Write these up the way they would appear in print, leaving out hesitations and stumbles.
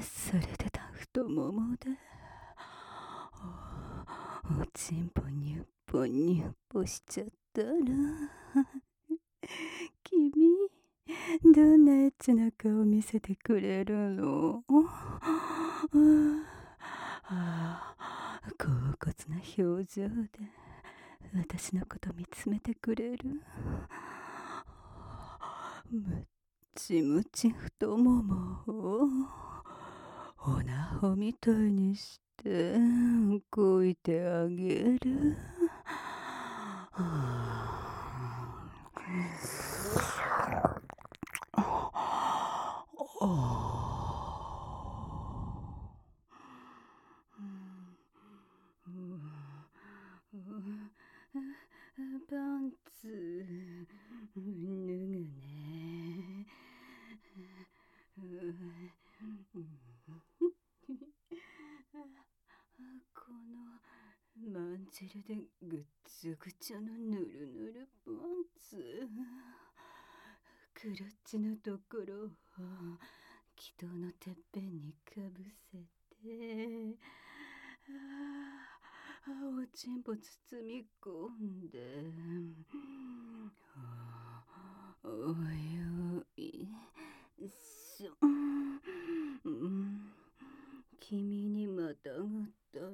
それで太ももでおちんぽにゅっぽにゅっぽしちゃったら君どんなエッチな顔見せてくれるの？恍惚な表情で私のこと見つめてくれる。むっちむち太ももをおなほみたいにしてこいてあげる。パンツ脱ぐね。このまんじるでぐっちゃぐちゃのぬるぬるパンツ、クラッチのところを気筒のてっぺんにかぶせて、おちんぽ包み込んで、およいしょ。君にまたがったら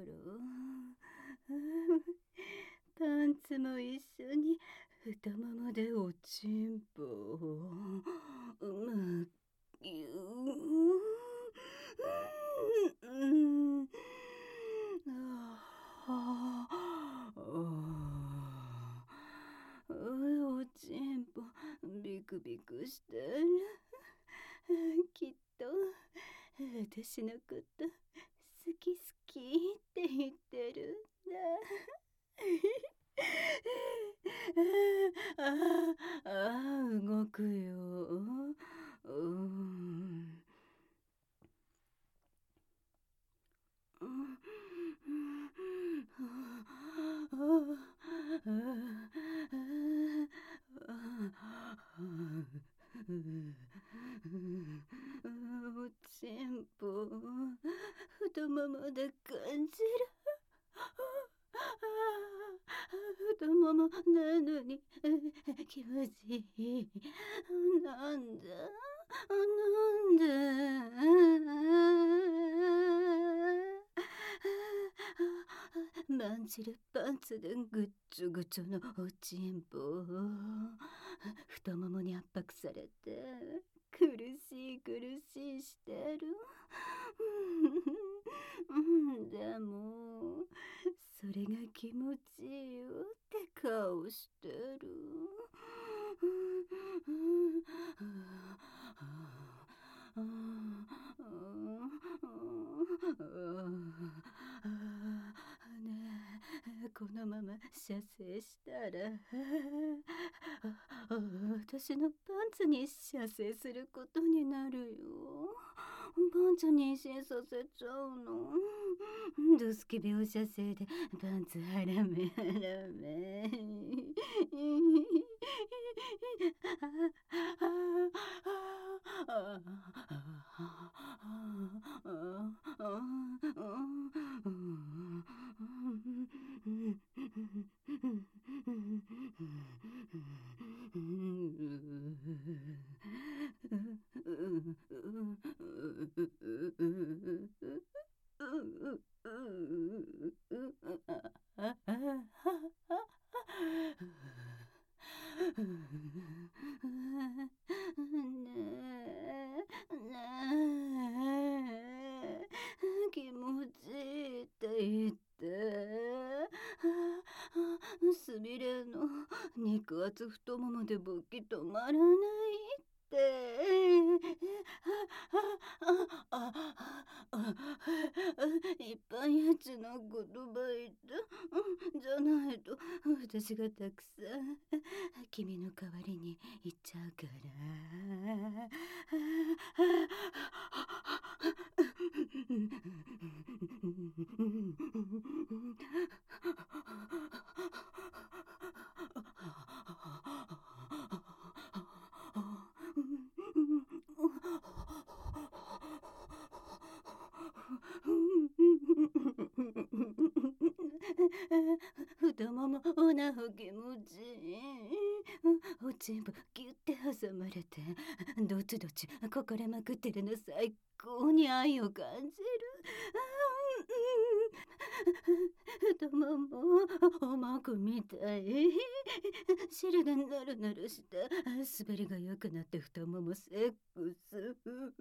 パンツも一緒に太ももでおちんぽをおちんぽビクビクしてる。きっと私のこと好き好きって言ってるんだ。動くよ。おちんぽ太ももで感じる。太ももなのに気持ちいい。なんでまんじるパンツでぐっちょぐちょのおちんぽ太ももに圧迫されて苦しい苦しいしてる。でもそれが気持ちいいよって顔してる。このまま射精したら私のパンツに射精することになるよ。パンツ妊娠させちゃうの。ドスケ描写生でパンツハラメハラメ。気持ちいいって言って、すみれの肉厚太ももで勃起止まらないって。いっぱいエッチな言葉言って、じゃないと私がたくさん君の代わりに言っちゃうから。 太ももおなほ気持ちいい。おちんぽギュッて挟まれてどっちどっちこかれまくってるの最高に愛を感じる。太ももおまくみたい。汁でぬるぬるした滑りが良くなって太ももセックス。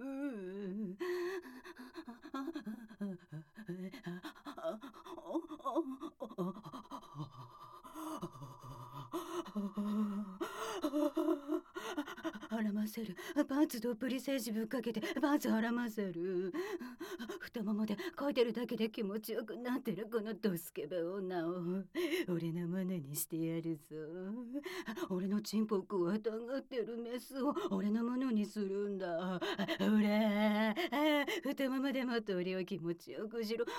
絡ませる。パンツどっぷり精子ぶっかけてパンツ絡ませる。太ももでこいでるだけで気持ちよくなってるこのドスケベ女を俺のものにしてやるぞ。俺のチンポくわたがってるメスを俺のものにするんだ。ほら太ももでもっと俺を気持ちよくしろ。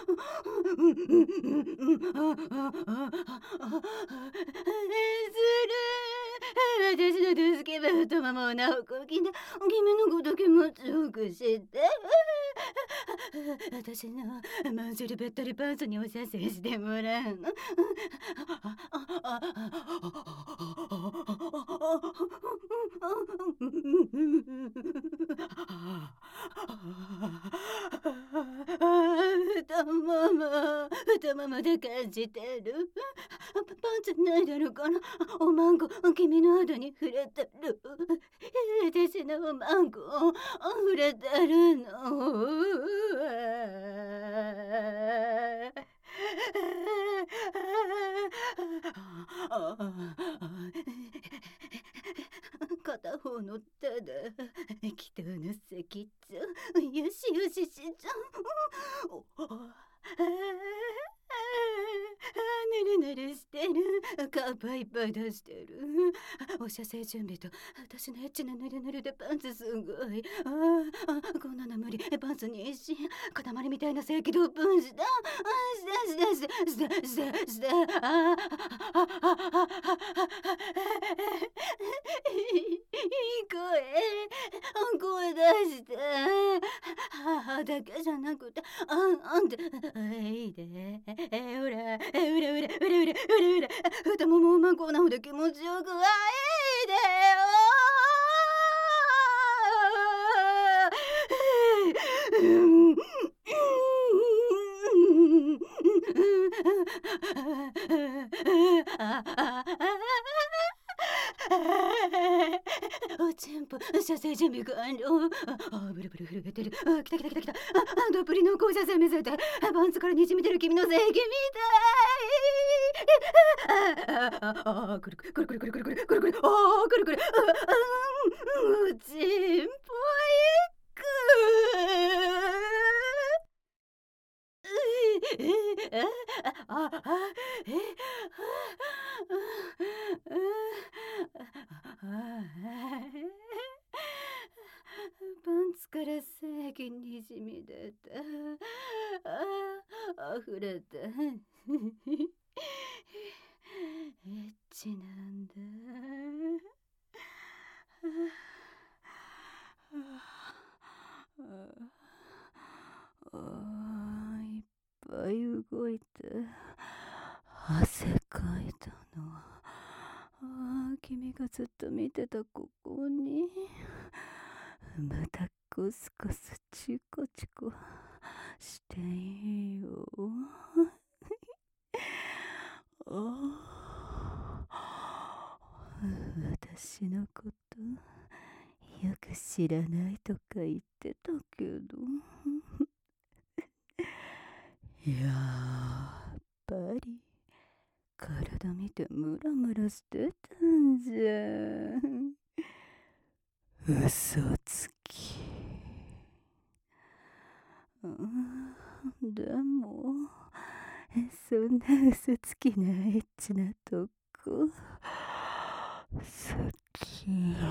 私のドスケベ太ももをなおこきで君のこと気持ちよくして。私のマンジェルべったりパンツにお射精してもらうの。太ももで感じてる。パンツ脱いでるからおまんこ君の肌に触れてる。私のおまんこ触れてるの。片方の手で北の先っちょよしよししちゃう。ぬるぬるしてる。カッパいっぱい出してる。お射精準備と私のエッチなぬるぬるでパンツすごい。こんなの無理。パンツに一心塊みたいな正規ドープンした。して声出して。母だけじゃなくてあんたいいで。ほら太ももまんこなほど気持ちよくはいいでよ。おちんぽ射精準備完了。ブルブル震えてる。来た。どっぷり濃厚射精見せて。パンツからにじみ出る君の精液みたい。くるくるくるくるくるくるくるくるくる。おちんぽいく。パンツから精液にじみ出た。溢れた。エッチなんだ。いっぱい動いて汗かいたの。君がずっと見てたここにまたコスコスチコチコしていいよ。私のことよく知らないとか言ってたけどやっぱり体見てムラムラしてたんじゃん。嘘つき。でもそんな嘘つきなエッチなとこ好き。